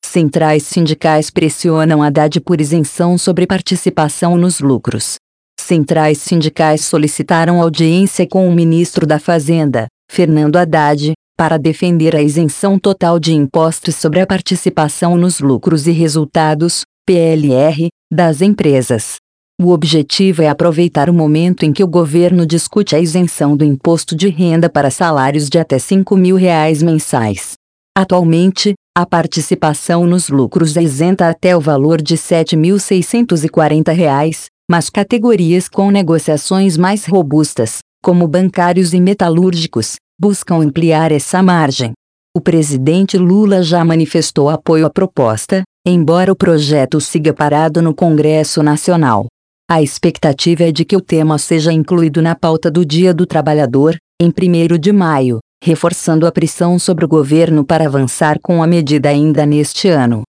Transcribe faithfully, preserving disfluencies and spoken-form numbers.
Centrais sindicais pressionam Haddad por isenção sobre participação nos lucros. Centrais sindicais solicitaram audiência com o ministro da Fazenda, Fernando Haddad, para defender a isenção total de impostos sobre a participação nos lucros e resultados, P L R, das empresas. O objetivo é aproveitar o momento em que o governo discute a isenção do imposto de renda para salários de até cinco mil reais mensais. Atualmente, a participação nos lucros é isenta até o valor de sete mil seiscentos e quarenta reais, mas categorias com negociações mais robustas, como bancários e metalúrgicos, buscam ampliar essa margem. O presidente Lula já manifestou apoio à proposta, embora o projeto siga parado no Congresso Nacional. A expectativa é de que o tema seja incluído na pauta do Dia do Trabalhador, em primeiro de maio, reforçando a pressão sobre o governo para avançar com a medida ainda neste ano.